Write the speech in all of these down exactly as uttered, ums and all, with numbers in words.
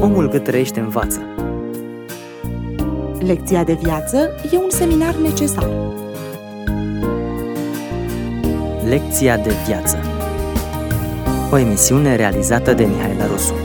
Omul cât trăiește învață. Lecția de viață e un seminar necesar. Lecția de viață. O emisiune realizată de Mihaela Rusu.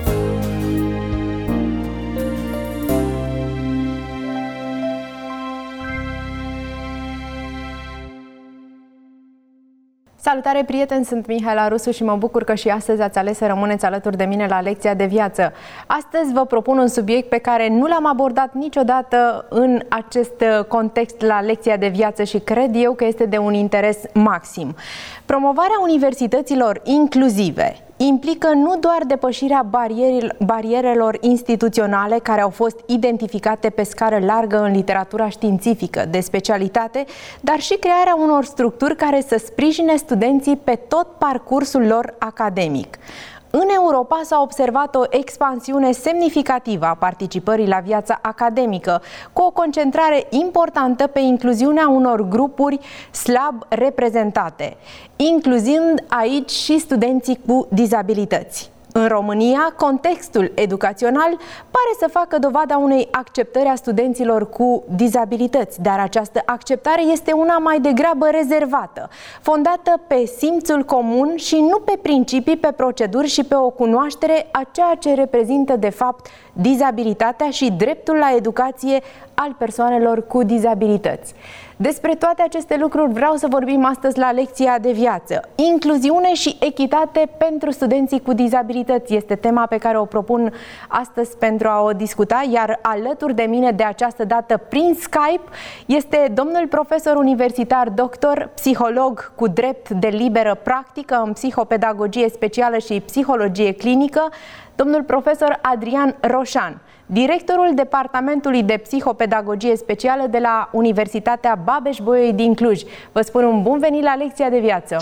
Salutare, prieteni! Sunt Mihaela Rusu și mă bucur că și astăzi ați ales să rămâneți alături de mine la Lecția de viață. Astăzi vă propun un subiect pe care nu l-am abordat niciodată în acest context la Lecția de viață și cred eu că este de un interes maxim. Promovarea universităților inclusive implică nu doar depășirea barierelor instituționale care au fost identificate pe scară largă în literatura științifică de specialitate, dar și crearea unor structuri care să sprijine studenții pe tot parcursul lor academic. În Europa s-a observat o expansiune semnificativă a participării la viața academică, cu o concentrare importantă pe incluziunea unor grupuri slab reprezentate, incluzând aici și studenții cu dizabilități. În România, contextul educațional pare să facă dovada unei acceptări a studenților cu dizabilități, dar această acceptare este una mai degrabă rezervată, fondată pe simțul comun și nu pe principii, pe proceduri și pe o cunoaștere a ceea ce reprezintă de fapt dizabilitatea și dreptul la educație al persoanelor cu dizabilități. Despre toate aceste lucruri vreau să vorbim astăzi la Lecția de viață. Incluziune și echitate pentru studenții cu dizabilități este tema pe care o propun astăzi pentru a o discuta, iar alături de mine de această dată prin Skype este domnul profesor universitar, doctor, psiholog cu drept de liberă practică în psihopedagogie specială și psihologie clinică, domnul profesor Adrian Roșan, directorul Departamentului de Psihopedagogie Specială de la Universitatea Babeș-Bolyai din Cluj. Vă spun un bun venit la Lecția de viață!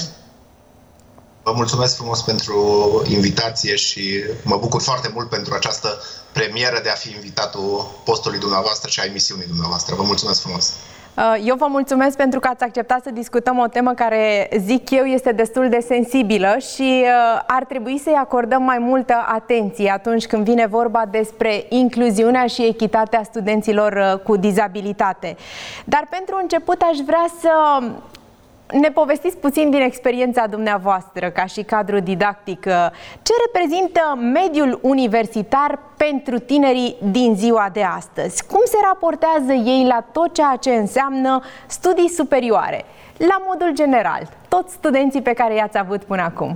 Vă mulțumesc frumos pentru invitație și mă bucur foarte mult pentru această premieră de a fi invitatul postului dumneavoastră și a emisiunii dumneavoastră. Vă mulțumesc frumos! Eu vă mulțumesc pentru că ați acceptat să discutăm o temă care, zic eu, este destul de sensibilă și ar trebui să-i acordăm mai multă atenție atunci când vine vorba despre incluziunea și echitatea studenților cu dizabilitate. Dar pentru început aș vrea să ne povestiți puțin din experiența dumneavoastră ca și cadru didactic. Ce reprezintă mediul universitar pentru tinerii din ziua de astăzi? Cum se raportează ei la tot ceea ce înseamnă studii superioare? La modul general, toți studenții pe care i-ați avut până acum.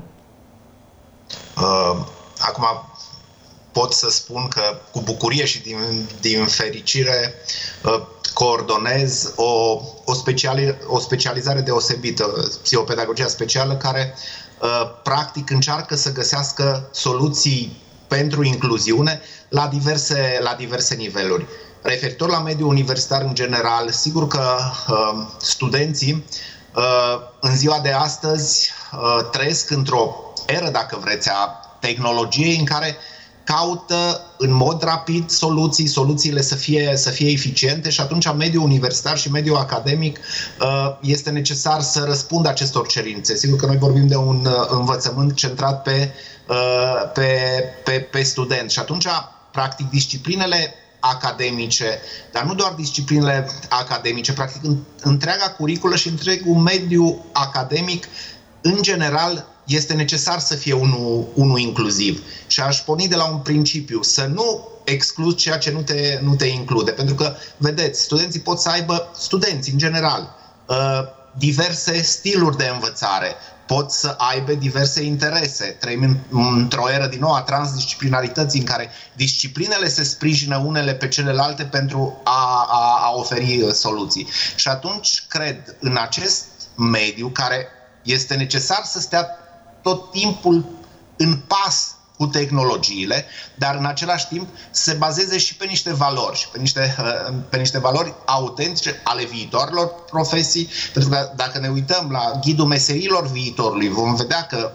Uh, acum pot să spun că cu bucurie și din, din fericire uh, coordonez o, o, speciali, o specializare deosebită, psihopedagogia specială, care uh, practic încearcă să găsească soluții pentru incluziune la diverse, la diverse niveluri. Referitor la mediul universitar în general, sigur că uh, studenții uh, în ziua de astăzi uh, trăiesc într-o eră, dacă vreți, a tehnologiei în care caută în mod rapid soluții, soluțiile să fie, să fie eficiente și atunci mediul universitar și mediul academic este necesar să răspundă acestor cerințe. Sigur că noi vorbim de un învățământ centrat pe, pe, pe, pe student și atunci, practic, disciplinele academice, dar nu doar disciplinele academice, practic întreaga curiculă și întregul mediu academic, în general, este necesar să fie unul, unul inclusiv. Și aș porni de la un principiu, să nu excluzi ceea ce nu te, nu te include. Pentru că, vedeți, studenții pot să aibă, studenți în general, diverse stiluri de învățare, pot să aibă diverse interese. Trăim într-o eră din nou a transdisciplinarității în care disciplinele se sprijină unele pe celelalte pentru a, a, a oferi soluții. Și atunci, cred, în acest mediu care este necesar să stea tot timpul în pas cu tehnologiile, dar în același timp se bazeze și pe niște valori, și pe niște, pe niște valori autentice ale viitoarelor profesii, pentru că dacă ne uităm la ghidul meserilor viitorului, vom vedea că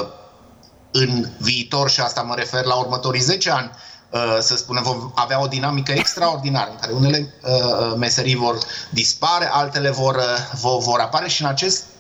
în viitor, și asta mă refer la următorii zece ani, să spunem, vom avea o dinamică extraordinară în care unele meserii vor dispare, altele vor, vor, vor apare și în acest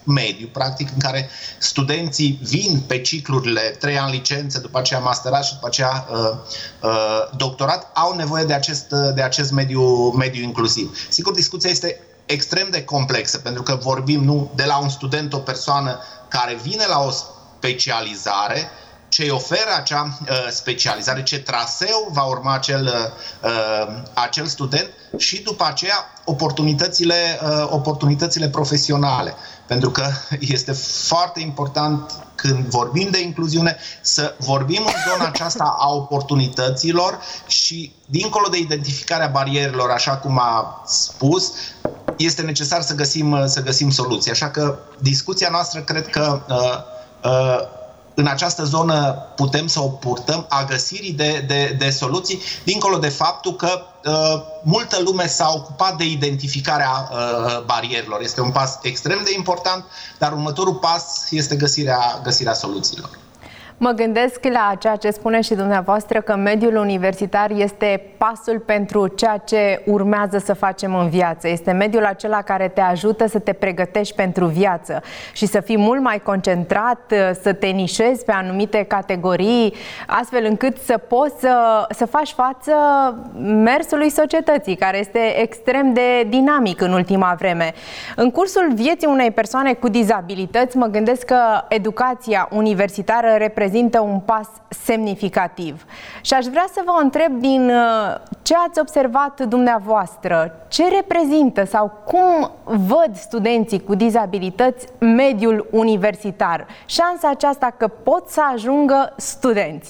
mediu, practic, în care studenții vin pe ciclurile trei ani licență, după aceea masterat și după aceea uh, uh, doctorat, au nevoie de acest, de acest mediu, mediu inclusiv. Sigur, discuția este extrem de complexă, pentru că vorbim nu de la un student, o persoană care vine la o specializare, ce îi oferă acea uh, specializare, ce traseu va urma acel, uh, acel student și după aceea oportunitățile, uh, oportunitățile profesionale. Pentru că este foarte important când vorbim de incluziune să vorbim în zona aceasta a oportunităților și dincolo de identificarea barierelor, așa cum a spus, este necesar să găsim, să găsim soluții. Așa că discuția noastră cred că uh, uh, în această zonă putem să o purtăm a găsirii de, de, de soluții, dincolo de faptul că uh, multă lume s-a ocupat de identificarea uh, barierelor. Este un pas extrem de important, dar următorul pas este găsirea, găsirea soluțiilor. Mă gândesc la ceea ce spune și dumneavoastră, că mediul universitar este pasul pentru ceea ce urmează să facem în viață. Este mediul acela care te ajută să te pregătești pentru viață și să fii mult mai concentrat, să te nișezi pe anumite categorii, astfel încât să poți să, să faci față mersului societății, care este extrem de dinamic în ultima vreme. În cursul vieții unei persoane cu dizabilități, mă gândesc că educația universitară reprezintă reprezintă un pas semnificativ. Și aș vrea să vă întreb, din ce ați observat dumneavoastră, ce reprezintă sau cum văd studenții cu dizabilități mediul universitar? Șansa aceasta că pot să ajungă studenți.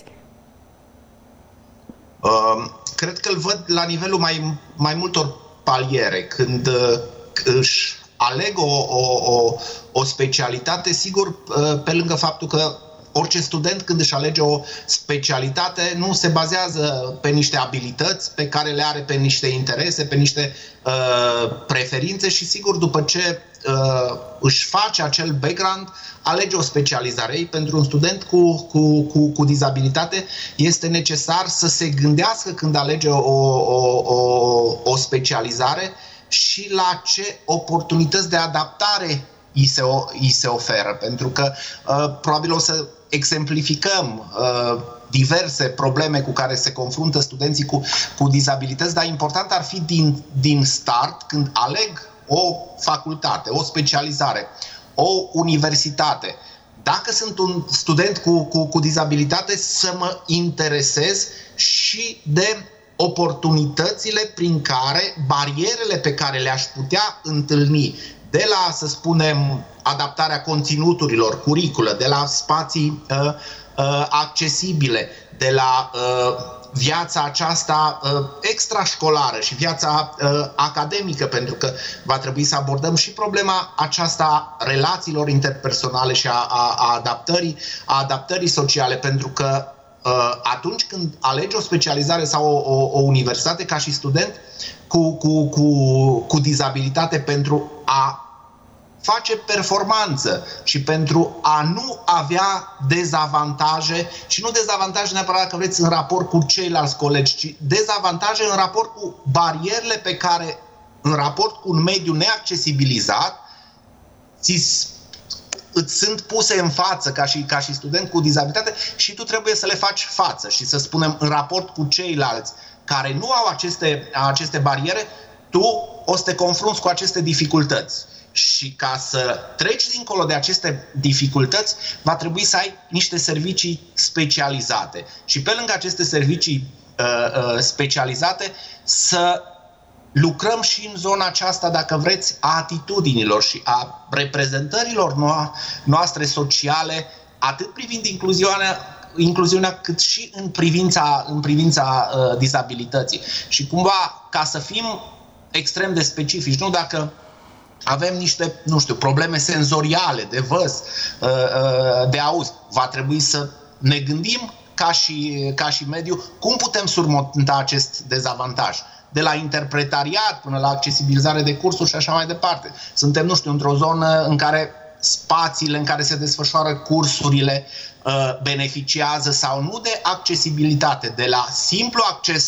Uh, cred că îl văd la nivelul mai, mai multor paliere. Când uh, își aleg o, o, o, o specialitate, sigur, uh, pe lângă faptul că orice student, când își alege o specialitate, nu se bazează pe niște abilități pe care le are, pe niște interese, pe niște uh, preferințe și, sigur, după ce uh, își face acel background, alege o specializare. Ei, pentru un student cu, cu, cu, cu dizabilitate este necesar să se gândească când alege o, o, o, o specializare și la ce oportunități de adaptare îi se, îi se oferă. Pentru că uh, probabil o să exemplificăm uh, diverse probleme cu care se confruntă studenții cu, cu dizabilități, dar important ar fi din, din start, când aleg o facultate, o specializare, o universitate, dacă sunt un student cu, cu, cu dizabilitate, să mă interesez și de oportunitățile prin care, barierele pe care le-aș putea întâlni, de la, să spunem, adaptarea conținuturilor, curiculă, de la spații uh, uh, accesibile, de la uh, viața aceasta uh, extrașcolară și viața uh, academică, pentru că va trebui să abordăm și problema aceasta relațiilor interpersonale și a, a, a, adaptării, a adaptării sociale, pentru că uh, atunci când alegi o specializare sau o, o, o universitate ca și student cu, cu, cu, cu dizabilitate, pentru a face performanță și pentru a nu avea dezavantaje, și nu dezavantaje neapărat, dacă vreți, în raport cu ceilalți colegi, ci dezavantaje în raport cu barierele pe care, în raport cu un mediu neaccesibilizat, ți îți sunt puse în față ca și, ca și student cu dizabilitate și tu trebuie să le faci față și să spunem, în raport cu ceilalți care nu au aceste, aceste bariere, tu o să te confrunți cu aceste dificultăți. Și ca să treci dincolo de aceste dificultăți, va trebui să ai niște servicii specializate. Și pe lângă aceste servicii uh, uh, specializate, să lucrăm și în zona aceasta, dacă vreți, a atitudinilor și a reprezentărilor noastre sociale, atât privind incluziunea, incluziunea cât și în privința, în privința uh, dizabilității. Și cumva, ca să fim extrem de specifici, nu dacă avem niște, nu știu, probleme senzoriale, de văz, de auz, va trebui să ne gândim ca și, ca și mediu cum putem surmonta acest dezavantaj. De la interpretariat până la accesibilizare de cursuri și așa mai departe. Suntem, nu știu, într-o zonă în care spațiile în care se desfășoară cursurile beneficiază sau nu de accesibilitate, de la simplu acces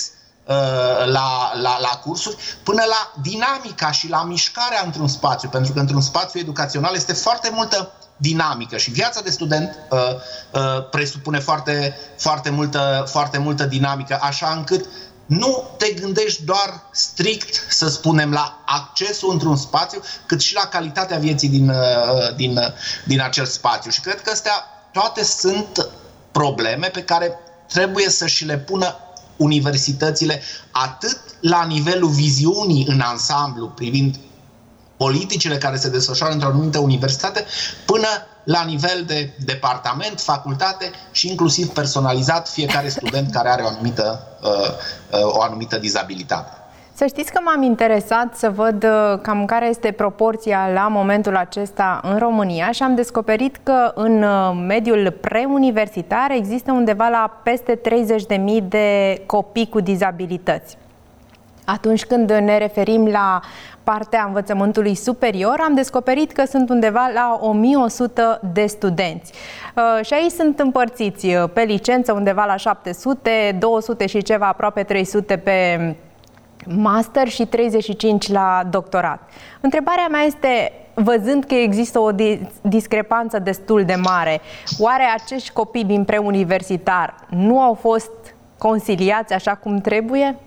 la, la, la cursuri, până la dinamica și la mișcarea într-un spațiu, pentru că într-un spațiu educațional este foarte multă dinamică și viața de student uh, uh, presupune foarte, foarte, multă, foarte multă dinamică, așa încât nu te gândești doar strict, să spunem, la accesul într-un spațiu, cât și la calitatea vieții din, uh, din, din acel spațiu. Și cred că astea toate sunt probleme pe care trebuie să și le pună universitățile atât la nivelul viziunii în ansamblu privind politicile care se desfășoară într-o anumită universitate, până la nivel de departament, facultate și inclusiv personalizat fiecare student care are o anumită, uh, o anumită dizabilitate. Să știți că m-am interesat să văd cam care este proporția la momentul acesta în România și am descoperit că în mediul preuniversitar există undeva la peste treizeci de mii de copii cu dizabilități. Atunci când ne referim la partea învățământului superior, am descoperit că sunt undeva la o mie o sută de studenți. Și aici sunt împărțiți pe licență undeva la șapte sute, două sute și ceva, aproape trei sute pe master și treizeci și cinci la doctorat. Întrebarea mea este, văzând că există o discrepanță destul de mare, oare acești copii din preuniversitar nu au fost consiliați așa cum trebuie?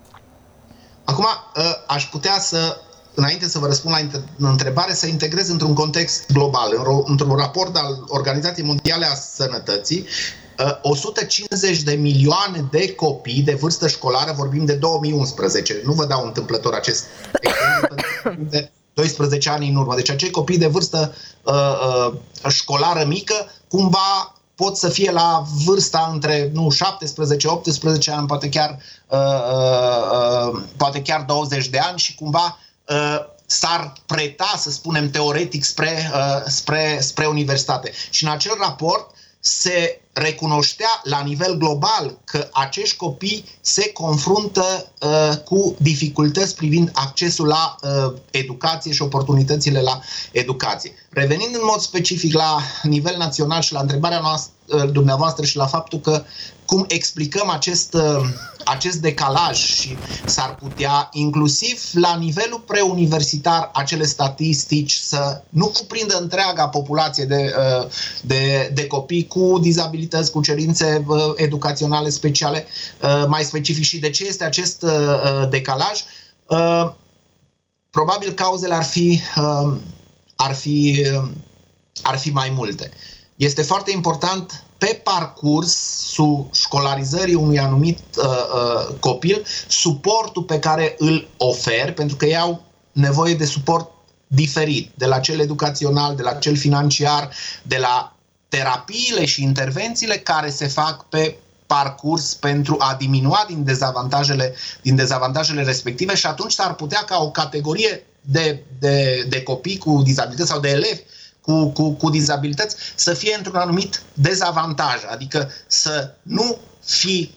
Acum, aș putea să, înainte să vă răspund la întrebare, să integrez într-un context global, într-un raport al Organizației Mondiale a Sănătății, o sută cincizeci de milioane de copii de vârstă școlară, vorbim de două mii unsprezece, nu vă dau întâmplător acest exemplu, pentru de doisprezece ani în urmă. Deci acei copii de vârstă uh, uh, școlară mică, cumva pot să fie la vârsta între nu, șaptesprezece optsprezece ani, poate chiar, uh, uh, poate chiar douăzeci de ani și cumva uh, s-ar preta, să spunem, teoretic spre, uh, spre, spre universitate. Și în acel raport se recunoștea la nivel global că acești copii se confruntă uh, cu dificultăți privind accesul la uh, educație și oportunitățile la educație. Revenind în mod specific la nivel național și la întrebarea noastră, uh, dumneavoastră și la faptul că cum explicăm acest, uh, acest decalaj și s-ar putea inclusiv la nivelul preuniversitar acele statistici să nu cuprindă întreaga populație de, uh, de, de copii cu dizabilități, cu cerințe uh, educaționale speciale, uh, mai specific. Și de ce este acest uh, decalaj? Uh, probabil cauzele ar fi, uh, ar fi, uh, ar fi mai multe. Este foarte important pe parcursul școlarizării unui anumit uh, uh, copil, suportul pe care îl oferi, pentru că ei au nevoie de suport diferit, de la cel educațional, de la cel financiar, de la terapiile și intervențiile care se fac pe parcurs pentru a diminua din dezavantajele, din dezavantajele respective și atunci s-ar putea ca o categorie de, de, de copii cu dizabilități sau de elevi Cu, cu, cu dizabilități să fie într-un anumit dezavantaj, adică să nu fi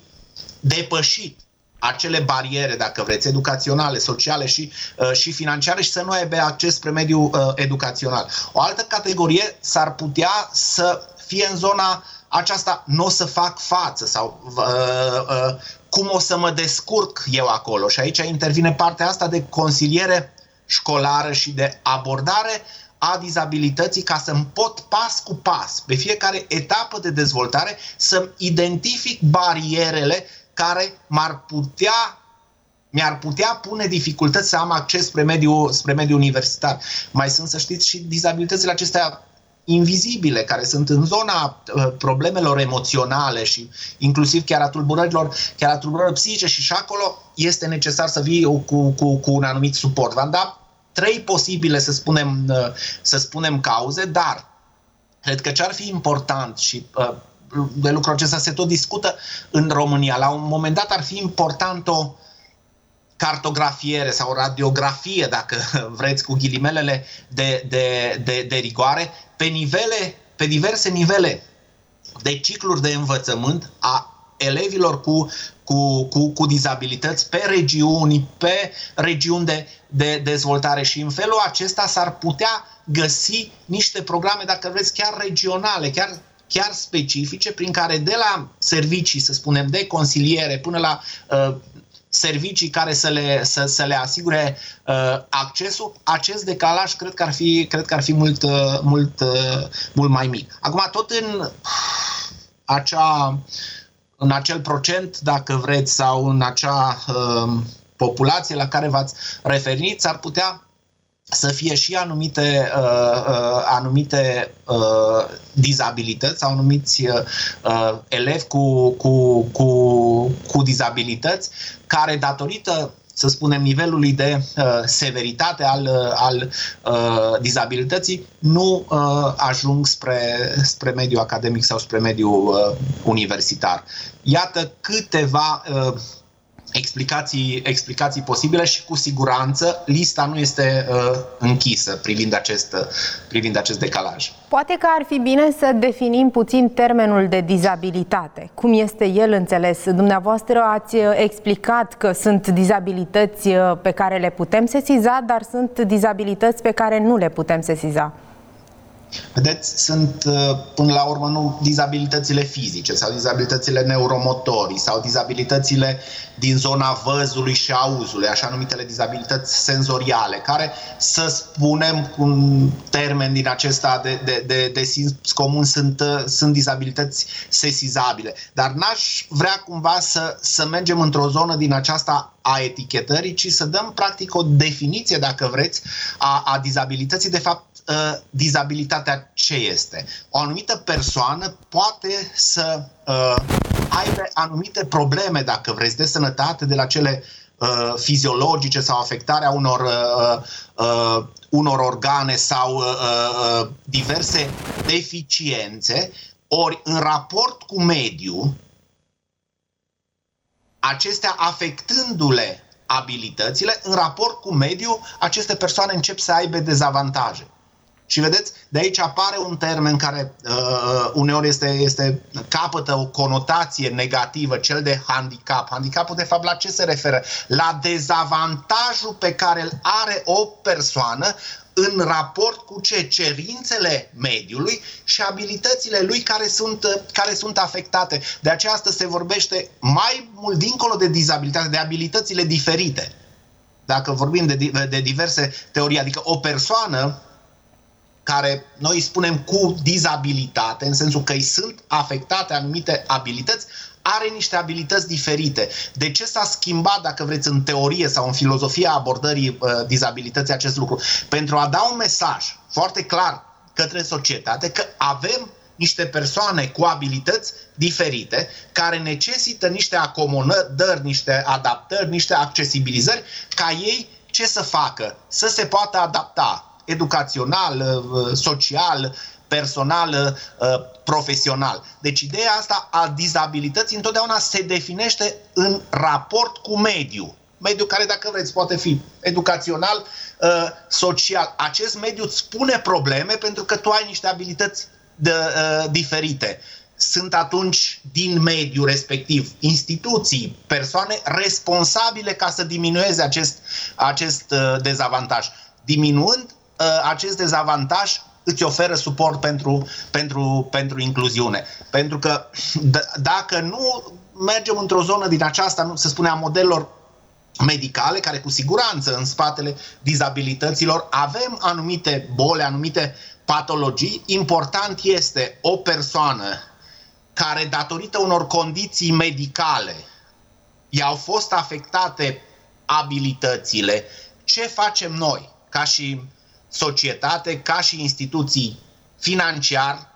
depășit acele bariere, dacă vreți, educaționale, sociale și, uh, și financiare și să nu aibă acces spre mediul uh, educațional. O altă categorie s-ar putea să fie în zona aceasta, nu o să fac față sau uh, uh, cum o să mă descurc eu acolo. Și aici intervine partea asta de consiliere școlară și de abordare a dizabilității, ca să-mi pot pas cu pas, pe fiecare etapă de dezvoltare, să-mi identific barierele care m-ar putea, mi-ar putea pune dificultăți să am acces spre mediul, spre mediul universitar. Mai sunt, să știți, și dizabilitățile acestea invizibile, care sunt în zona uh, problemelor emoționale și inclusiv chiar a tulburărilor, chiar a tulburărilor psihice, și și acolo este necesar să vii cu, cu, cu un anumit suport. V-am dat trei posibile, să spunem, să spunem cauze, dar cred că ce ar fi important și de lucrul acesta se tot discută în România, la un moment dat ar fi important o cartografiere sau radiografie, dacă vreți, cu ghilimelele de, de, de, de rigoare, pe nivele, pe diverse nivele de cicluri de învățământ a elevilor cu, cu, cu, cu dizabilități, pe regiuni, pe regiuni de, de dezvoltare, și în felul acesta s-ar putea găsi niște programe, dacă vreți, chiar regionale, chiar, chiar specifice, prin care de la servicii, să spunem, de consiliere până la uh, servicii care să le, să, să le asigure uh, accesul, acest decalaj cred că ar fi, cred că ar fi mult, uh, mult, uh, mult mai mic. Acum, tot în, acea, în acel procent, dacă vreți, sau în acea uh, populație la care v-ați referit, s-ar putea să fie și anumite, uh, uh, anumite uh, dizabilități sau anumiți uh, elevi cu, cu, cu, cu dizabilități care, datorită, să spunem, nivelului de uh, severitate al, al uh, dizabilității, nu uh, ajung spre, spre mediul academic sau spre mediul uh, universitar. Iată câteva uh, Explicații, explicații posibile și cu siguranță lista nu este uh, închisă privind acest, uh, privind acest decalaj. Poate că ar fi bine să definim puțin termenul de dizabilitate. Cum este el înțeles? Dumneavoastră ați explicat că sunt dizabilități pe care le putem sesiza, dar sunt dizabilități pe care nu le putem sesiza. Vedeți, sunt până la urmă nu dizabilitățile fizice sau dizabilitățile neuromotorii sau dizabilitățile din zona văzului și auzului, așa numitele dizabilități senzoriale, care, să spunem cu un termen din acesta de, de, de, de simț comun, sunt, sunt dizabilități sesizabile. Dar n-aș vrea cumva să, să mergem într-o zonă din aceasta a etichetării, ci să dăm practic o definiție, dacă vreți, a, a dizabilității. De fapt, Uh, dizabilitatea ce este? O anumită persoană poate să uh, aibă anumite probleme, dacă vreți, de sănătate, de la cele uh, fiziologice sau afectarea unor, uh, uh, unor organe sau uh, uh, diverse deficiențe, ori în raport cu mediul, acestea afectându-le abilitățile, în raport cu mediul, aceste persoane încep să aibă dezavantaje. Și vedeți, de aici apare un termen care uh, uneori este, este, capătă o conotație negativă, cel de handicap. Handicapul, de fapt, la ce se referă? La dezavantajul pe care îl are o persoană în raport cu ce? Cerințele mediului și abilitățile lui care sunt, care sunt afectate. De aceea astăzi se vorbește mai mult dincolo de dizabilitate, de abilitățile diferite. Dacă vorbim de, de diverse teorii, adică o persoană care noi spunem cu dizabilitate, în sensul că îi sunt afectate anumite abilități, are niște abilități diferite. De ce s-a schimbat, dacă vreți, în teorie sau în filozofia abordării uh, dizabilității acest lucru? Pentru a da un mesaj foarte clar către societate că avem niște persoane cu abilități diferite care necesită niște acomodări, niște adaptări, niște accesibilizări, ca ei ce să facă? Să se poată adapta educațional, social, personal, profesional. Deci ideea asta a dizabilității întotdeauna se definește în raport cu mediul. Mediul care, dacă vreți, poate fi educațional, social. Acest mediu îți pune probleme pentru că tu ai niște abilități de, diferite. Sunt atunci din mediul respectiv instituții, persoane responsabile ca să diminueze acest, acest dezavantaj. Diminuând acest dezavantaj, îți oferă suport pentru, pentru, pentru incluziune. Pentru că d- dacă nu mergem într-o zonă din aceasta, nu, să spunem, a modelelor medicale, care cu siguranță în spatele dizabilităților avem anumite boli, anumite patologii, important este o persoană care, datorită unor condiții medicale, i-au fost afectate abilitățile. Ce facem noi, ca și societate, ca și instituții financiar,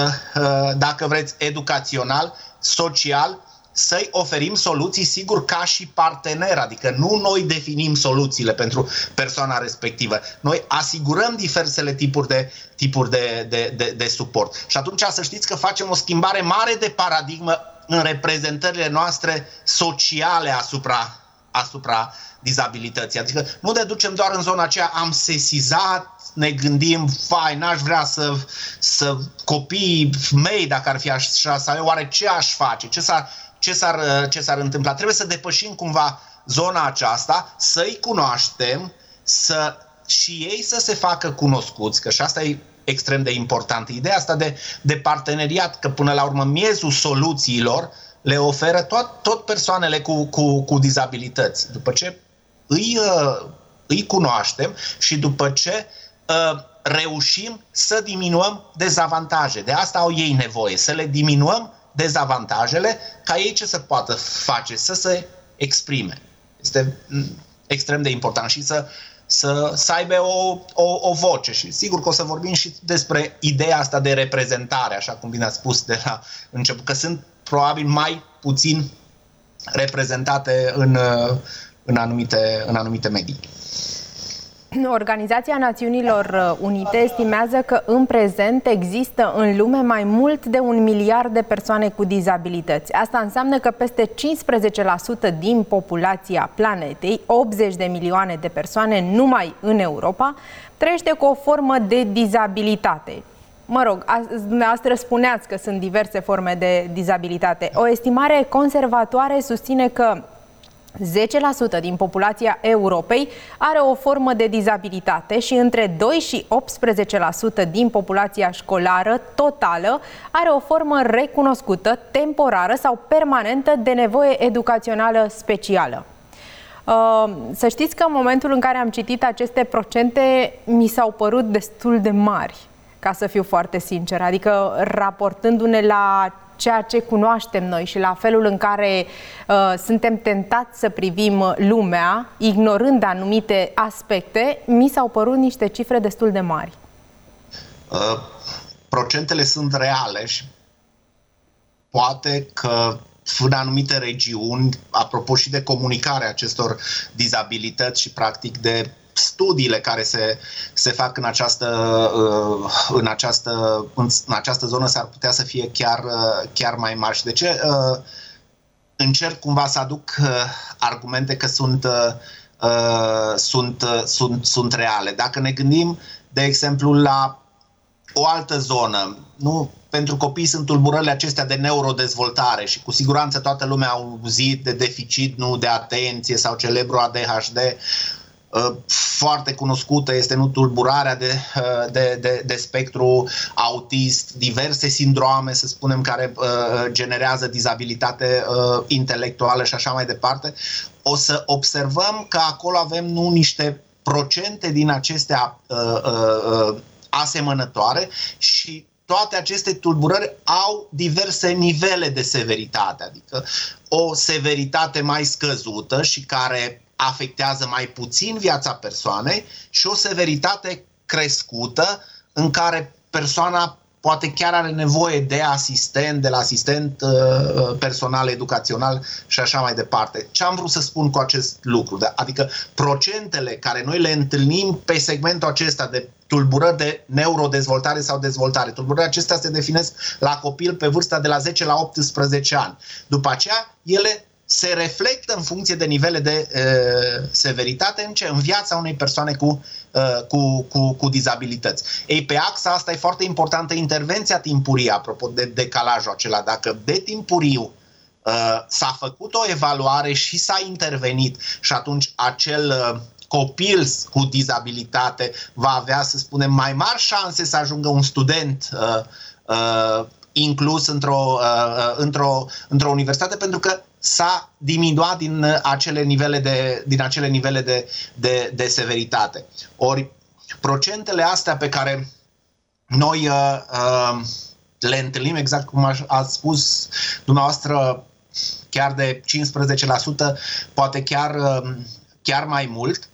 dacă vreți, educațional, social, să-i oferim soluții, sigur, ca și partener, adică nu noi definim soluțiile pentru persoana respectivă. Noi asigurăm diversele tipuri de, tipuri de, de, de, de suport. Și atunci să știți că facem o schimbare mare de paradigmă în reprezentările noastre sociale asupra, asupra dizabilității. Adică nu ne ducem doar în zona aceea, am sesizat, ne gândim, fai, n-aș vrea să, să copiii mei, dacă ar fi așa, sau eu, oare ce aș face? Ce s-ar, ce s-ar, ce s-ar întâmpla? Trebuie să depășim cumva zona aceasta, să-i cunoaștem, să, și ei să se facă cunoscuți, că și asta e extrem de important. Ideea asta de, de parteneriat, că până la urmă miezul soluțiilor le oferă tot, tot persoanele cu, cu, cu dizabilități. După ce îi, îi cunoaștem și după ce uh, reușim să diminuăm dezavantaje. De asta au ei nevoie, să le diminuăm dezavantajele ca ei ce să poată face, să se exprime. Este extrem de important și să, să, să aibă o, o, o voce. Și sigur că o să vorbim și despre ideea asta de reprezentare, așa cum bine ați spus de la început, că sunt probabil mai puțin reprezentate în, în, anumite, în anumite medii. Organizația Națiunilor Unite estimează că în prezent există în lume mai mult de un miliard de persoane cu dizabilități. Asta înseamnă că peste cincisprezece la sută din populația planetei, optzeci de milioane de persoane numai în Europa, trăiește cu o formă de dizabilitate. Mă rog, dumneavoastră spuneați că sunt diverse forme de dizabilitate. O estimare conservatoare susține că zece la sută din populația Europei are o formă de dizabilitate și între doi și optsprezece la sută din populația școlară totală are o formă recunoscută, temporară sau permanentă de nevoie educațională specială. Să știți că în momentul în care am citit aceste procente, mi s-au părut destul de mari, ca să fiu foarte sinceră, adică raportându-ne la ceea ce cunoaștem noi și la felul în care uh, suntem tentați să privim lumea, ignorând anumite aspecte, mi s-au părut niște cifre destul de mari. Uh, procentele sunt reale și poate că în anumite regiuni, apropo și de comunicarea acestor dizabilități și practic de studiile care se, se fac în această, în, această, în această zonă s-ar putea să fie chiar, chiar mai mari. Și de ce încerc cumva să aduc argumente că sunt, sunt, sunt, sunt reale? Dacă ne gândim, de exemplu, la o altă zonă, nu? Pentru copii sunt tulburările acestea de neurodezvoltare și cu siguranță toată lumea a auzit de deficit nu de atenție sau celebru A D H D. Foarte cunoscută este nu tulburarea de, de, de, de spectru autist, diverse sindrome, să spunem, care uh, generează dizabilitate uh, intelectuală și așa mai departe. O să observăm că acolo avem nu niște procente din acestea uh, uh, asemănătoare și toate aceste tulburări au diverse nivele de severitate, adică o severitate mai scăzută și care afectează mai puțin viața persoanei și o severitate crescută în care persoana poate chiar are nevoie de asistent, de la asistent uh, personal, educațional și așa mai departe. Ce am vrut să spun cu acest lucru? Adică procentele care noi le întâlnim pe segmentul acesta de tulburări de neurodezvoltare sau dezvoltare. Tulburările acestea se definesc la copil pe vârsta de la zece la optsprezece ani. După aceea, ele se reflectă în funcție de nivele de uh, severitate în, ce? În viața unei persoane cu, uh, cu, cu, cu dizabilități. Ei, pe axa asta e foarte importantă intervenția timpurie, apropo de decalajul acela. Dacă de timpuriu uh, s-a făcut o evaluare și s-a intervenit și atunci acel uh, copil cu dizabilitate va avea, să spunem, mai mari șanse să ajungă un student uh, uh, inclus într-o, uh, într-o, într-o universitate, pentru că s-a diminuat din acele nivele de, din acele nivele de, de, de severitate. Ori procentele astea pe care noi uh, uh, le întâlnim, exact cum ați spus dumneavoastră, chiar de cincisprezece la sută, poate chiar, uh, chiar mai mult,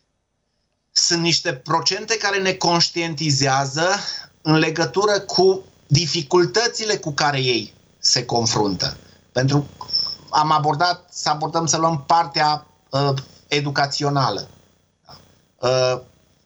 sunt niște procente care ne conștientizează în legătură cu dificultățile cu care ei se confruntă. Pentru am abordat, să abordăm, să luăm partea uh, educațională. Uh,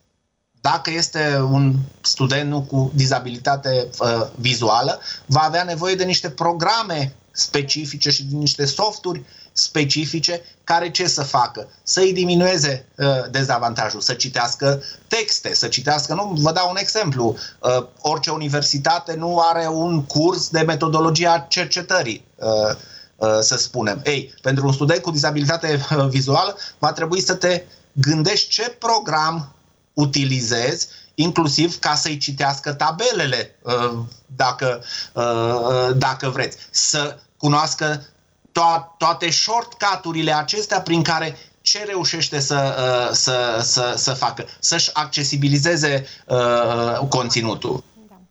dacă este un student nu, cu dizabilitate uh, vizuală, va avea nevoie de niște programe specifice și de niște softuri specifice care ce să facă? Să îi diminueze uh, dezavantajul, să citească texte, să citească, nu, vă dau un exemplu, uh, orice universitate nu are un curs de metodologia cercetării, uh, uh, să spunem. Ei, pentru un student cu dizabilitate uh, vizuală va trebui să te gândești ce program utilizezi, inclusiv ca să-i citească tabelele, uh, dacă, uh, dacă vreți, să cunoască to- toate shortcut-urile acestea prin care ce reușește să, să, să, să facă? Să-și accesibilizeze uh, conținutul.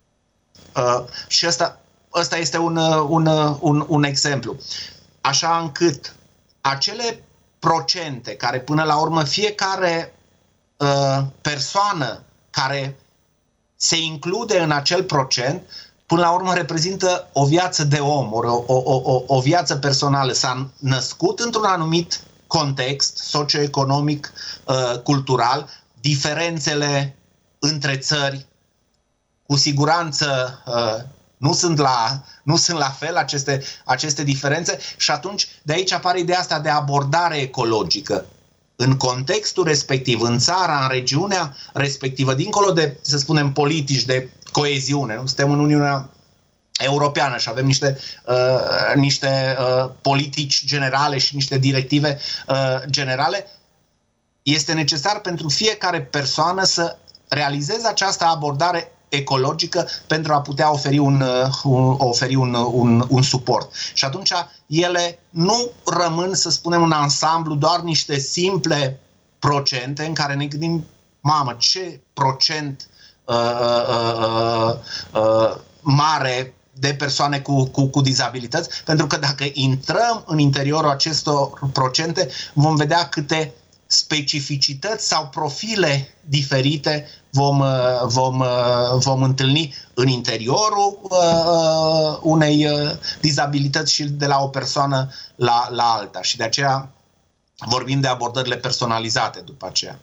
Uh, și ăsta, ăsta este un, un, un, un exemplu. Așa încât acele procente care până la urmă fiecare uh, persoană care se include în acel procent, până la urmă reprezintă o viață de om, o, o, o, o viață personală. S-a născut într-un anumit context socioeconomic, uh, cultural, diferențele între țări cu siguranță uh, nu sunt la, nu sunt la fel aceste, aceste diferențe și atunci de aici apare ideea asta de abordare ecologică. În contextul respectiv, în țara, în regiunea respectivă, dincolo de, să spunem, politici de coeziune, nu? Suntem în Uniunea Europeană și avem niște, uh, niște uh, politici generale și niște directive uh, generale, este necesar pentru fiecare persoană să realizeze această abordare ecologică pentru a putea oferi un, un, oferi un, un, un suport. Și atunci ele nu rămân, să spunem, un ansamblu, doar niște simple procente în care ne gândim, mamă, ce procent uh, uh, uh, uh, mare de persoane cu, cu, cu dizabilități, pentru că dacă intrăm în interiorul acestor procente, vom vedea câte specificități sau profile diferite vom, vom, vom întâlni în interiorul uh, unei uh, dizabilități și de la o persoană la, la alta. Și de aceea vorbim de abordările personalizate după aceea.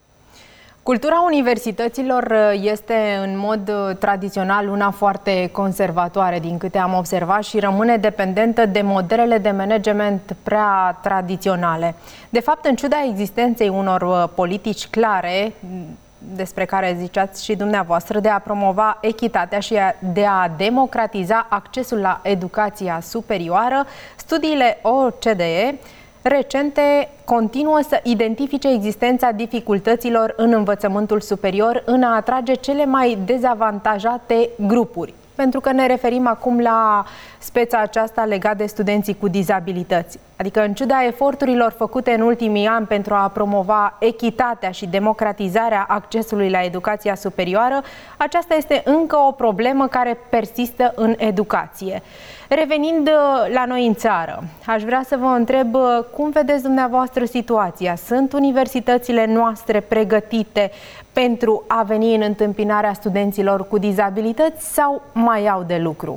Cultura universităților este în mod tradițional una foarte conservatoare, din câte am observat, și rămâne dependentă de modelele de management prea tradiționale. De fapt, în ciuda existenței unor politici clare, despre care ziceați și dumneavoastră, de a promova echitatea și de a democratiza accesul la educația superioară, studiile O C D E recente continuă să identifice existența dificultăților în învățământul superior în a atrage cele mai dezavantajate grupuri. Pentru că ne referim acum la speța aceasta legată de studenții cu dizabilități. Adică, în ciuda eforturilor făcute în ultimii ani pentru a promova echitatea și democratizarea accesului la educația superioară, aceasta este încă o problemă care persistă în educație. Revenind la noi în țară, aș vrea să vă întreb cum vedeți dumneavoastră situația. Sunt universitățile noastre pregătite pentru a veni în întâmpinarea studenților cu dizabilități sau mai au de lucru?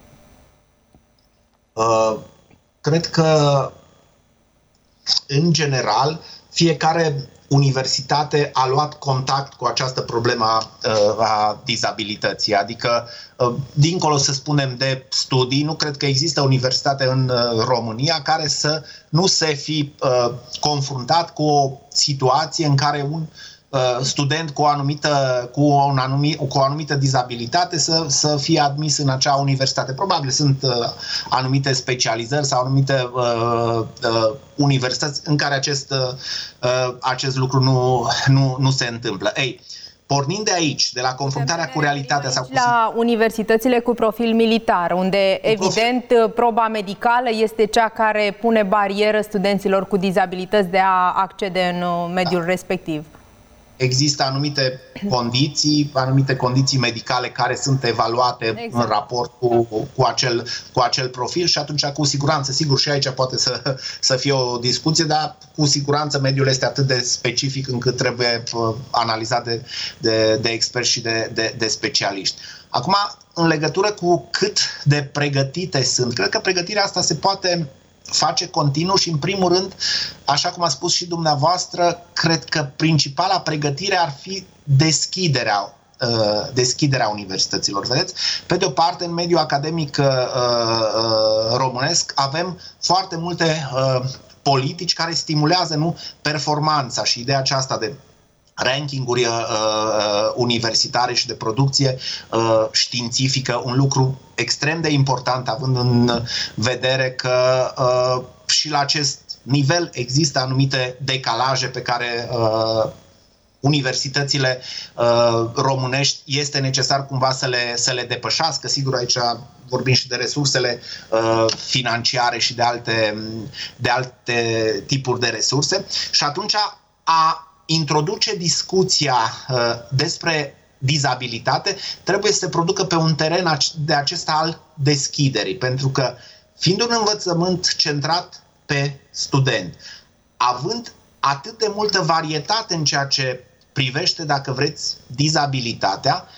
Uh, cred că, în general, fiecare universitate a luat contact cu această problemă a, a dizabilității. Adică, dincolo, să spunem, de studii, nu cred că există universitate în România care să nu se fi uh, confruntat cu o situație în care un student cu o anumită, cu un anumit, cu o anumită dizabilitate să, să fie admis în acea universitate. Probabil sunt uh, anumite specializări sau anumite uh, uh, universități în care acest, uh, acest lucru nu, nu, nu se întâmplă. Ei, pornind de aici, de la confruntarea cu realitatea sau cu... La universitățile cu profil militar, unde evident proba medicală este cea care pune barieră studenților cu dizabilități de a accede în mediul da. respectiv. Există anumite condiții, anumite condiții medicale care sunt evaluate exact. în raport cu, cu, acel, cu acel profil și atunci, cu siguranță, sigur, și aici poate să, să fie o discuție, dar cu siguranță mediul este atât de specific încât trebuie analizat de, de, de experți și de, de, de specialiști. Acum, în legătură cu cât de pregătite sunt, cred că pregătirea asta se poate face continuu și, în primul rând, așa cum a spus și dumneavoastră, cred că principala pregătire ar fi deschiderea, uh, deschiderea universităților. Vedeți? Pe de o parte, în mediul academic uh, uh, românesc avem foarte multe uh, politici care stimulează, nu, performanța și ideea aceasta de rankinguri uh, uh, universitare și de producție uh, științifică, un lucru extrem de important, având în vedere că uh, și la acest nivel există anumite decalaje pe care uh, universitățile uh, românești este necesar cumva să le, să le depășească. Sigur, aici vorbim și de resursele uh, financiare și de alte, de alte tipuri de resurse. Și atunci a introduce discuția uh, despre dizabilitate trebuie să se producă pe un teren de acesta al deschiderii, pentru că fiind un învățământ centrat pe student, având atât de multă varietate în ceea ce privește, dacă vreți, dizabilitatea,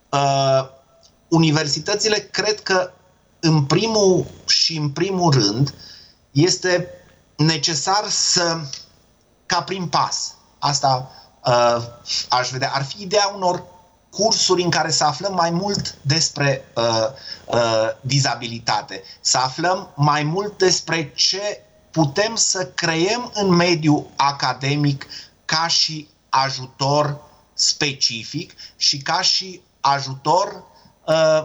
uh, universitățile cred că în primul și în primul rând este necesar să, ca prim pas, asta uh, aș vedea, ar fi ideea unor cursuri în care să aflăm mai mult despre uh, uh, dizabilitate, să aflăm mai mult despre ce putem să creăm în mediul academic ca și ajutor specific și ca și ajutor uh,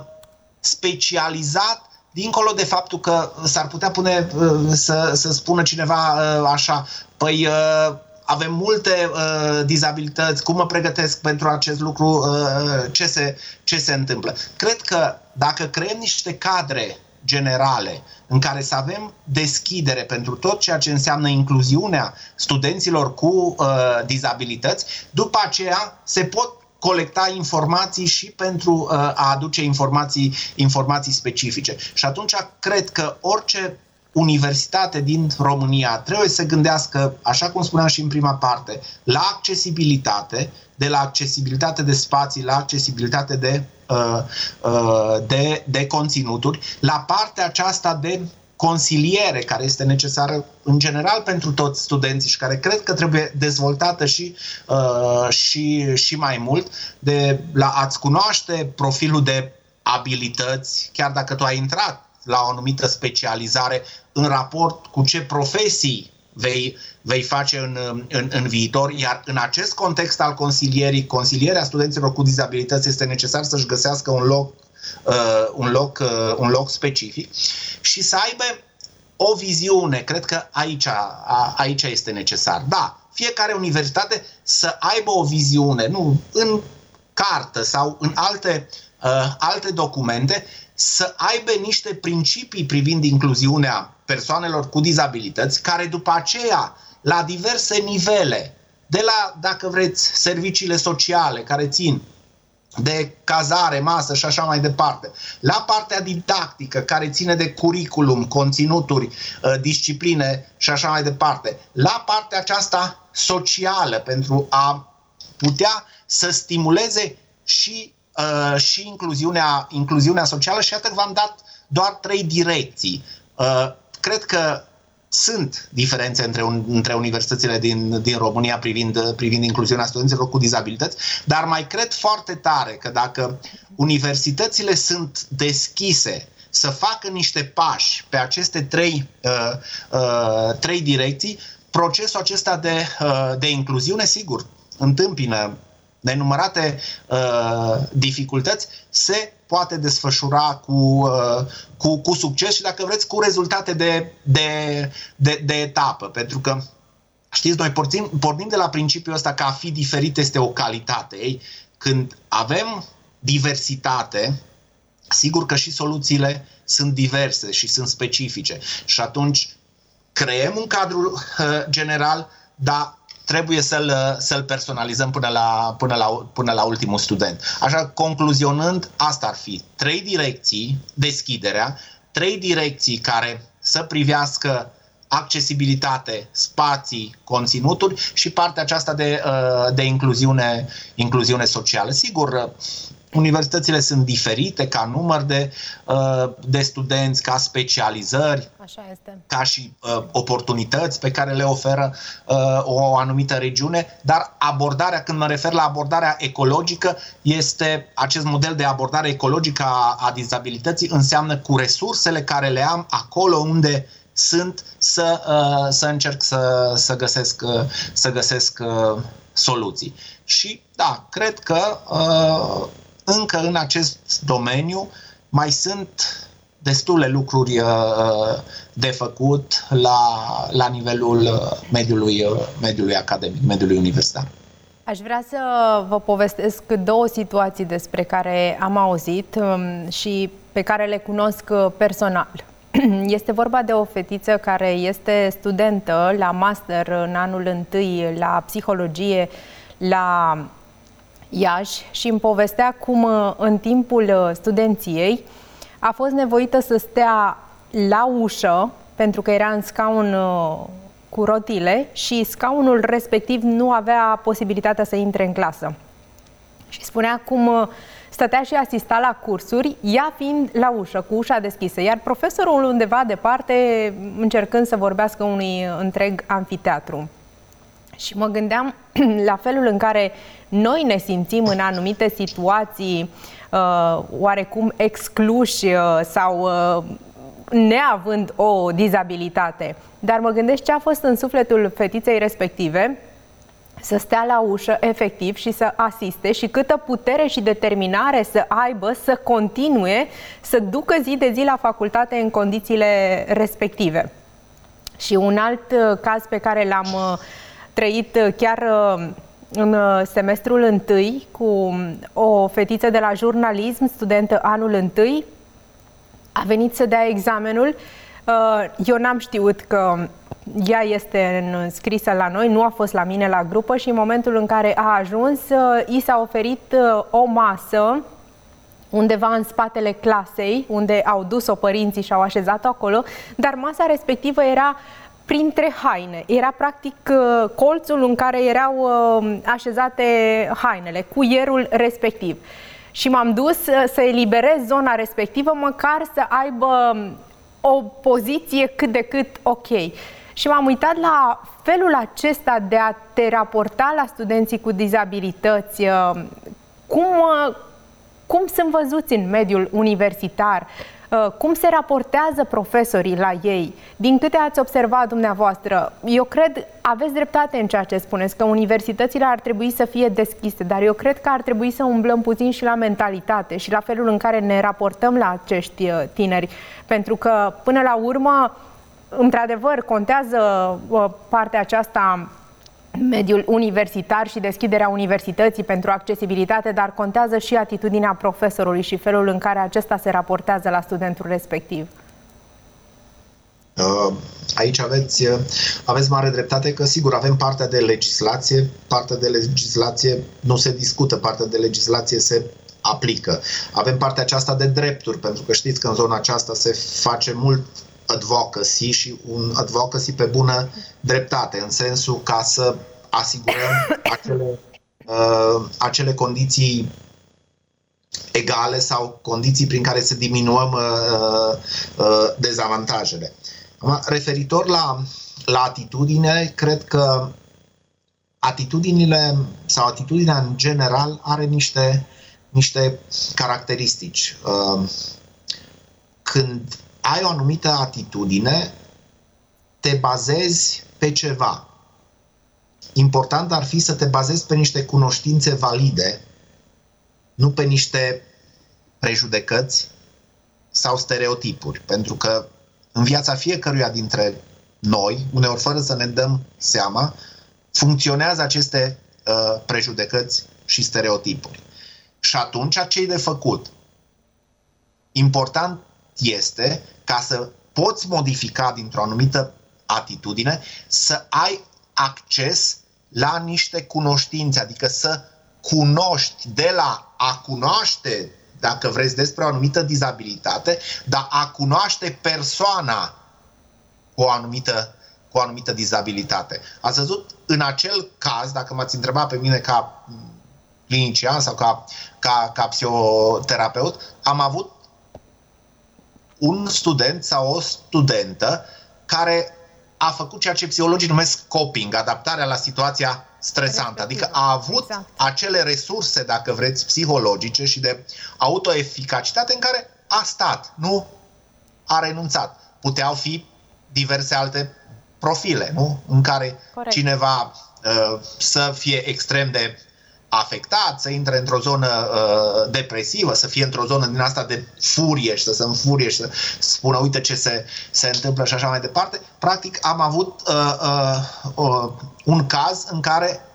specializat, dincolo de faptul că s-ar putea pune uh, să, să spună cineva uh, așa, păi uh, avem multe uh, dizabilități, cum mă pregătesc pentru acest lucru, uh, ce, se, ce se întâmplă. Cred că dacă creăm niște cadre generale în care să avem deschidere pentru tot ceea ce înseamnă incluziunea studenților cu uh, dizabilități, după aceea se pot colecta informații și pentru uh, a aduce informații, informații specifice. Și atunci cred că orice universitate din România trebuie să se gândească, așa cum spuneam și în prima parte, la accesibilitate, de la accesibilitate de spații, la accesibilitate de, uh, uh, de, de conținuturi, la partea aceasta de consiliere care este necesară în general pentru toți studenții și care cred că trebuie dezvoltată și, uh, și, și mai mult, de la a-ți cunoaște profilul de abilități, chiar dacă tu ai intrat la o anumită specializare în raport cu ce profesii vei, vei face în, în, în viitor, iar în acest context al consilierii, consilierea studenților cu dizabilități este necesar să-și găsească un loc, uh, un loc, uh, un loc specific și să aibă o viziune. Cred că aici, a, aici este necesar. Da, fiecare universitate să aibă o viziune, nu în cartă sau în alte, uh, alte documente, să aibă niște principii privind incluziunea persoanelor cu dizabilități, care după aceea, la diverse nivele, de la, dacă vreți, serviciile sociale care țin de cazare, masă și așa mai departe, la partea didactică care ține de curriculum, conținuturi, discipline și așa mai departe, la partea aceasta socială pentru a putea să stimuleze și Uh, și incluziunea, incluziunea socială și iată că v-am dat doar trei direcții. Uh, cred că sunt diferențe între, un, între universitățile din, din România privind, privind incluziunea studenților cu dizabilități, dar mai cred foarte tare că dacă universitățile sunt deschise să facă niște pași pe aceste trei, uh, uh, trei direcții, procesul acesta de, uh, de incluziune, sigur, întâmpină nenumărate uh, dificultăți, se poate desfășura cu, uh, cu, cu succes și, dacă vreți, cu rezultate de, de, de, de etapă. Pentru că, știți, noi pornim, pornim de la principiul ăsta că a fi diferit este o calitate. Ei? Când avem diversitate, sigur că și soluțiile sunt diverse și sunt specifice. Și atunci creăm un cadru uh, general, dar trebuie să-l, să-l personalizăm până la, până, la, până la ultimul student. Așa, concluzionând, asta ar fi trei direcții, deschiderea, trei direcții care să privească accesibilitate, spații, conținuturi și partea aceasta de, de incluziune, incluziune socială. Sigur, universitățile sunt diferite ca număr de, de studenți, ca specializări, așa este, ca și uh, oportunități pe care le oferă uh, o anumită regiune, dar abordarea, când mă refer la abordarea ecologică, este acest model de abordare ecologică a, a dizabilității, înseamnă cu resursele care le am acolo unde sunt să, uh, să încerc să, să găsesc, uh, să găsesc uh, soluții. Și da, cred că uh, încă în acest domeniu mai sunt destule lucruri uh, de făcut la, la nivelul mediului, uh, mediului academic, mediului universitar. Aș vrea să vă povestesc două situații despre care am auzit și pe care le cunosc personal. Este vorba de o fetiță care este studentă la master în anul întâi la psihologie la Iași și îmi povestea cum în timpul studenției a fost nevoită să stea la ușă pentru că era în scaun cu rotile și scaunul respectiv nu avea posibilitatea să intre în clasă. Și spunea cum stătea și asista la cursuri, ea fiind la ușă, cu ușa deschisă, iar profesorul undeva departe încercând să vorbească unui întreg amfiteatru. Și mă gândeam la felul în care noi ne simțim în anumite situații uh, oarecum excluși uh, sau uh, neavând o dizabilitate. Dar mă gândesc ce a fost în sufletul fetiței respective să stea la ușă efectiv și să asiste și câtă putere și determinare să aibă să continue să ducă zi de zi la facultate în condițiile respective. Și un alt caz pe care l-am trăit chiar în semestrul întâi cu o fetiță de la jurnalism, studentă anul întâi, a venit să dea examenul. Eu n-am știut că ea este înscrisă la noi, nu a fost la mine la grupă și în momentul în care a ajuns, i s-a oferit o masă undeva în spatele clasei, unde au dus-o părinții și au așezat-o acolo, dar masa respectivă era printre haine. Era practic colțul în care erau așezate hainele, cuierul respectiv. Și m-am dus să eliberez zona respectivă, măcar să aibă o poziție cât de cât ok. Și m-am uitat la felul acesta de a te raporta la studenții cu dizabilități, cum, cum sunt văzuți în mediul universitar, cum se raportează profesorii la ei. Din câte ați observat dumneavoastră, eu cred, aveți dreptate în ceea ce spuneți, că universitățile ar trebui să fie deschise, dar eu cred că ar trebui să umblăm puțin și la mentalitate și la felul în care ne raportăm la acești tineri. Pentru că, până la urmă, într-adevăr, contează partea aceasta, mediul universitar și deschiderea universității pentru accesibilitate, dar contează și atitudinea profesorului și felul în care acesta se raportează la studentul respectiv. Aici aveți, aveți mare dreptate că, sigur, avem partea de legislație, partea de legislație nu se discută, partea de legislație se aplică. Avem partea aceasta de drepturi, pentru că știți că în zona aceasta se face mult advocacy și un advocacy pe bună dreptate, în sensul ca să asigurăm acele, uh, acele condiții egale sau condiții prin care să diminuăm uh, uh, dezavantajele. Referitor la, la atitudine, cred că atitudinile sau atitudinea în general are niște, niște caracteristici. Uh, când ai o anumită atitudine, te bazezi pe ceva. Important ar fi să te bazezi pe niște cunoștințe valide, nu pe niște prejudecăți sau stereotipuri. Pentru că în viața fiecăruia dintre noi, uneori fără să ne dăm seama, funcționează aceste uh, prejudecăți și stereotipuri. Și atunci, ce-i de făcut? Important este ca să poți modifica dintr-o anumită atitudine, să ai acces la niște cunoștințe, adică să cunoști, de la a cunoaște, dacă vreți, despre o anumită dizabilitate, dar a cunoaște persoana cu o anumită, cu o anumită dizabilitate. Ați văzut, în acel caz, dacă m-ați întrebat pe mine ca clinician sau ca, ca, ca psihoterapeut, am avut un student sau o studentă care a făcut ceea ce psihologii numesc coping, adaptarea la situația stresantă. Adică a avut exact. acele resurse, dacă vreți, psihologice și de autoeficacitate în care a stat, nu a renunțat. Puteau fi diverse alte profile, nu? În care Corect. cineva uh, să fie extrem de afectat, să intre într-o zonă uh, depresivă, să fie într-o zonă din asta de furie și să se înfurie și să spună uite ce se, se întâmplă și așa mai departe. Practic am avut uh, uh, uh, un caz în care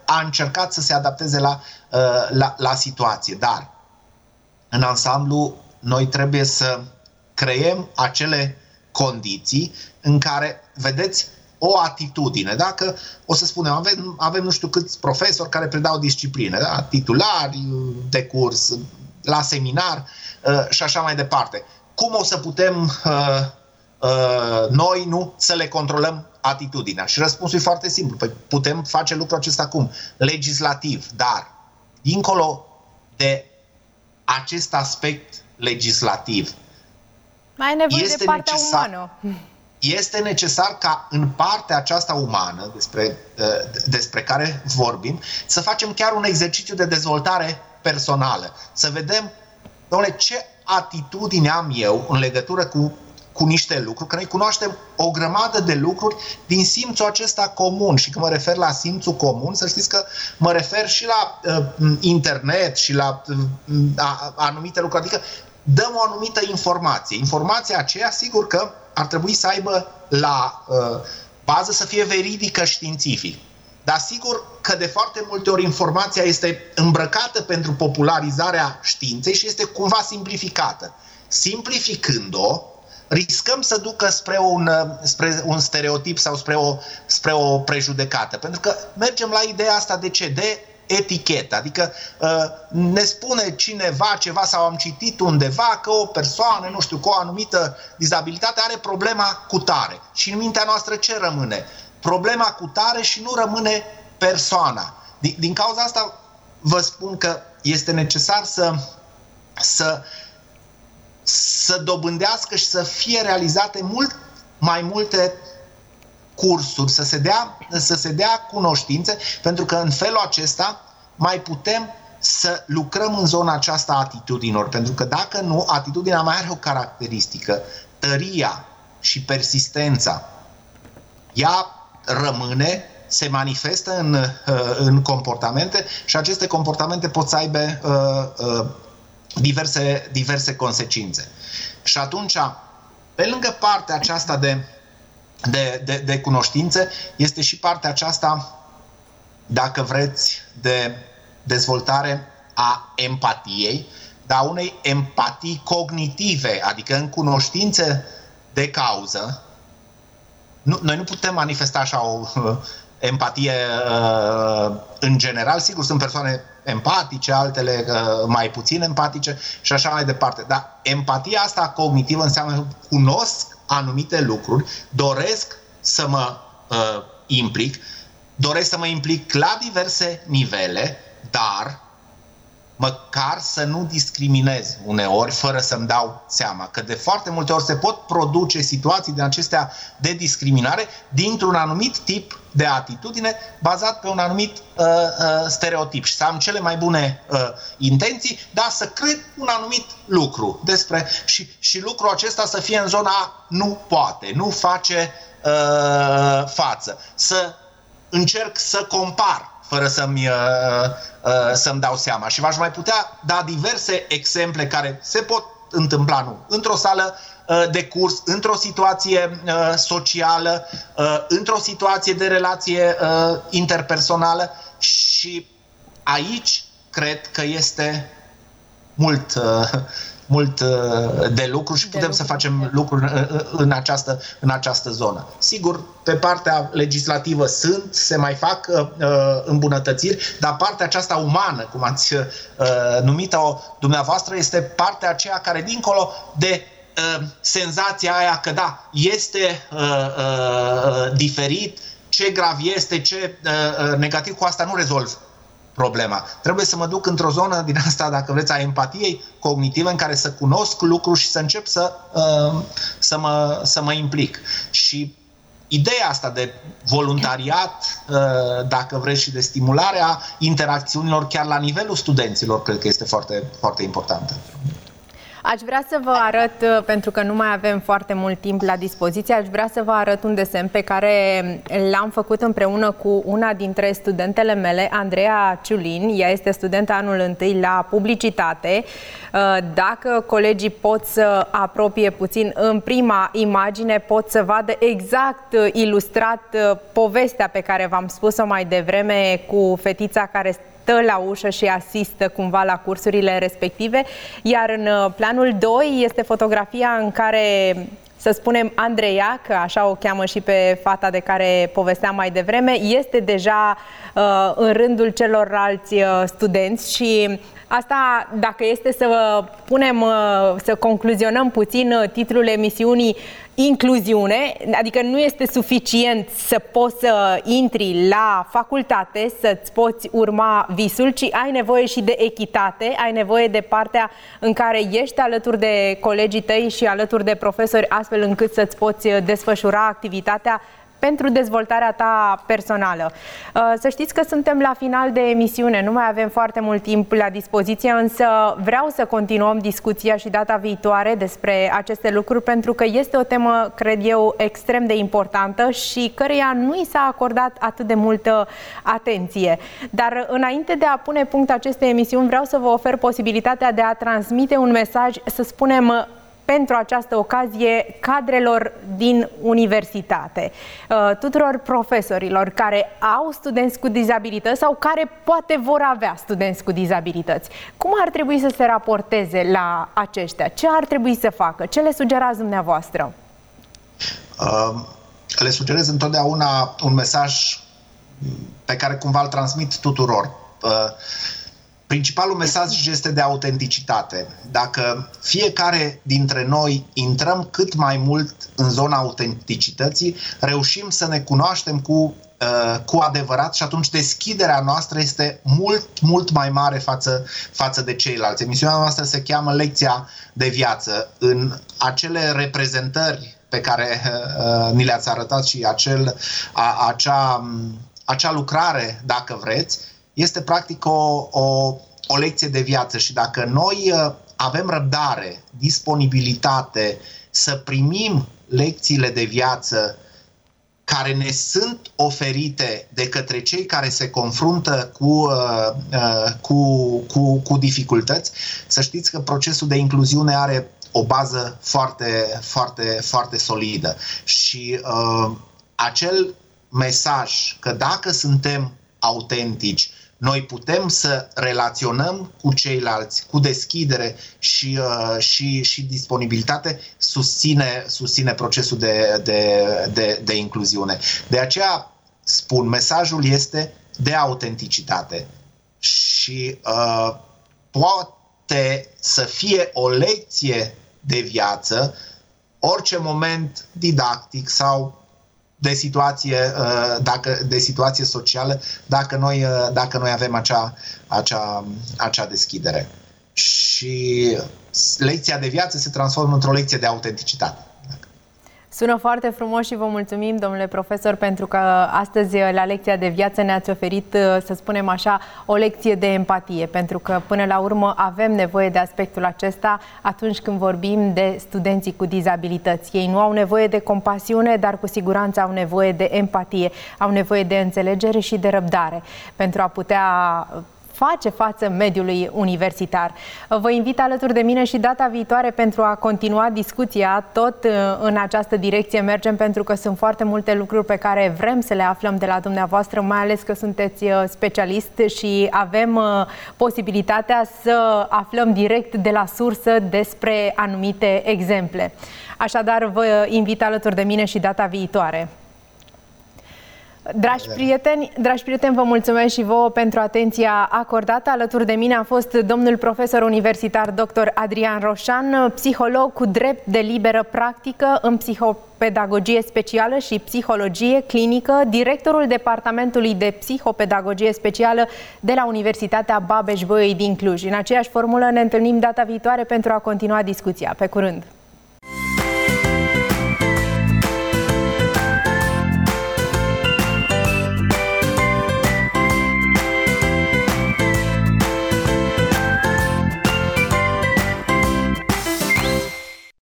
a încercat să se adapteze la, la, la situație. Dar, în ansamblu, noi trebuie să creăm acele condiții în care, vedeți, o atitudine. Dacă, o să spunem, avem, avem nu știu câți profesori care predau discipline, da? Titulari de curs, la seminar uh, și așa mai departe. Cum o să putem uh, uh, noi nu să le controlăm atitudinea? Și răspunsul e foarte simplu. Păi putem face lucrul acesta cum? Legislativ. Dar, dincolo de acest aspect legislativ, mai e nevoie este de partea necesar, umană. Este necesar ca în partea aceasta umană despre, despre care vorbim să facem chiar un exercițiu de dezvoltare personală. Să vedem, dom'le, ce atitudine am eu în legătură cu, cu niște lucruri, că noi cunoaștem o grămadă de lucruri din simțul acesta comun. Și când mă refer la simțul comun, să știți că mă refer și la uh, internet și la uh, a, anumite lucruri. Adică dăm o anumită informație. Informația aceea, sigur că ar trebui să aibă la uh, bază să fie veridică științific. Dar sigur că de foarte multe ori informația este îmbrăcată pentru popularizarea științei și este cumva simplificată. Simplificând-o, riscăm să ducă spre un, spre un stereotip sau spre o, spre o prejudecată. Pentru că mergem la ideea asta de ce? De etichetă. Adică ne spune cineva ceva sau am citit undeva că o persoană, nu știu, cu o anumită dizabilitate are problema cu tare. Și în mintea noastră ce rămâne? Problema cu tare și nu rămâne persoana. Din, din cauza asta vă spun că este necesar să, să, să dobândească și să fie realizate mult mai multe cursuri, să se dea, să se dea cunoștințe, pentru că în felul acesta mai putem să lucrăm în zona aceasta a atitudinilor. Pentru că dacă nu, atitudinea mai are o caracteristică, tăria și persistența. Ea rămâne, se manifestă în, în comportamente și aceste comportamente pot să aibă uh, uh, diverse, diverse consecințe. Și atunci, pe lângă partea aceasta de De, de, de cunoștințe, este și partea aceasta, dacă vreți, de dezvoltare a empatiei, dar unei empatii cognitive, adică în cunoștințe de cauză. Nu, noi nu putem manifesta așa o uh, empatie uh, în general. Sigur, sunt persoane empatice, altele uh, mai puțin empatice și așa mai departe. Dar empatia asta cognitivă înseamnă că cunosc anumite lucruri, doresc să mă uh, implic, doresc să mă implic la diverse nivele, dar măcar să nu discriminez uneori fără să-mi dau seama. Că de foarte multe ori se pot produce situații din acestea de discriminare dintr-un anumit tip de atitudine bazat pe un anumit uh, uh, stereotip. Și să am cele mai bune uh, intenții, dar să cred un anumit lucru despre și, și lucrul acesta să fie în zona nu poate, nu face uh, față. Să încerc să compar fără să-mi, uh, uh, să-mi dau seama. Și v-aș mai putea da diverse exemple care se pot întâmpla, nu, într-o sală uh, de curs, într-o situație uh, socială, uh, într-o situație de relație uh, interpersonală și aici cred că este mult... Uh, mult de lucru și putem să facem lucruri în această, în această zonă. Sigur, pe partea legislativă sunt, se mai fac uh, îmbunătățiri, dar partea aceasta umană, cum ați uh, numit-o dumneavoastră, este partea aceea care, dincolo de uh, senzația aia că da, este uh, uh, diferit, ce grav este, ce uh, negativ, cu asta nu rezolv problema. Trebuie să mă duc într-o zonă din asta, dacă vreți, a empatiei cognitive, în care să cunosc lucruri și să încep să, uh, să, mă, să mă implic. Și ideea asta de voluntariat, uh, dacă vreți, și de stimularea interacțiunilor chiar la nivelul studenților, cred că este foarte, foarte importantă. Aș vrea să vă arăt, pentru că nu mai avem foarte mult timp la dispoziție, aș vrea să vă arăt un desen pe care l-am făcut împreună cu una dintre studentele mele, Andreea Ciulin. Ea este studentă anul întâi la publicitate. Dacă colegii pot să apropie puțin, în prima imagine pot să vadă exact ilustrat povestea pe care v-am spus-o mai devreme cu fetița care stă la ușă și asistă cumva la cursurile respective, iar în planul doi este fotografia în care, să spunem, Andreea, că așa o cheamă și pe fata de care povesteam mai devreme, este deja uh, în rândul celorlalți uh, studenți și asta, dacă este să punem, uh, să concluzionăm puțin uh, titlul emisiunii incluziune, adică nu este suficient să poți să intri la facultate, să-ți poți urma visul, ci ai nevoie și de echitate, ai nevoie de partea în care ești alături de colegii tăi și alături de profesori, astfel încât să-ți poți desfășura activitatea pentru dezvoltarea ta personală. Să știți că suntem la final de emisiune, nu mai avem foarte mult timp la dispoziție, însă vreau să continuăm discuția și data viitoare despre aceste lucruri, pentru că este o temă, cred eu, extrem de importantă și căreia nu i s-a acordat atât de multă atenție. Dar înainte de a pune punct acestei emisiuni, vreau să vă ofer posibilitatea de a transmite un mesaj, să spunem, pentru această ocazie cadrelor din universitate, tuturor profesorilor care au studenți cu dizabilități sau care poate vor avea studenți cu dizabilități. Cum ar trebui să se raporteze la aceștia? Ce ar trebui să facă? Ce le sugerați dumneavoastră? Uh, le sugerez întotdeauna un mesaj pe care cumva îl transmit tuturor. Uh, Principalul mesaj este de autenticitate. Dacă fiecare dintre noi intrăm cât mai mult în zona autenticității, reușim să ne cunoaștem cu, uh, cu adevărat și atunci deschiderea noastră este mult, mult mai mare față, față de ceilalți. Emisiunea noastră se cheamă Lecția de Viață. În acele reprezentări pe care uh, ni le-ați arătat și acel, a, acea, acea lucrare, dacă vreți, este practic o, o, o lecție de viață și dacă noi uh, avem răbdare, disponibilitate să primim lecțiile de viață care ne sunt oferite de către cei care se confruntă cu, uh, uh, cu, cu, cu dificultăți, să știți că procesul de incluziune are o bază foarte, foarte, foarte solidă și uh, acel mesaj că dacă suntem autentici, noi putem să relaționăm cu ceilalți cu deschidere și, uh, și, și disponibilitate, susține, susține procesul de, de, de, de incluziune. De aceea spun, mesajul este de autenticitate și uh, poate să fie o lecție de viață, orice moment didactic sau de situație, dacă, de situație socială, dacă noi, dacă noi avem acea, acea, acea deschidere. Și lecția de viață se transformă într-o lecție de autenticitate. Sună foarte frumos și vă mulțumim, domnule profesor, pentru că astăzi la Lecția de Viață ne-ați oferit, să spunem așa, o lecție de empatie, pentru că până la urmă avem nevoie de aspectul acesta atunci când vorbim de studenții cu dizabilități. Ei nu au nevoie de compasiune, dar cu siguranță au nevoie de empatie, au nevoie de înțelegere și de răbdare pentru a putea face față mediului universitar. Vă invit alături de mine și data viitoare pentru a continua discuția. Tot în această direcție mergem, pentru că sunt foarte multe lucruri pe care vrem să le aflăm de la dumneavoastră, mai ales că sunteți specialist și avem posibilitatea să aflăm direct de la sursă despre anumite exemple. Așadar, vă invit alături de mine și data viitoare. Dragi prieteni, dragi prieteni, vă mulțumesc și vouă pentru atenția acordată. Alături de mine a fost domnul profesor universitar doctor Adrian Roșan, psiholog cu drept de liberă practică în psihopedagogie specială și psihologie clinică, directorul Departamentului de Psihopedagogie Specială de la Universitatea Babeș-Bolyai din Cluj. În aceeași formulă ne întâlnim data viitoare pentru a continua discuția. Pe curând!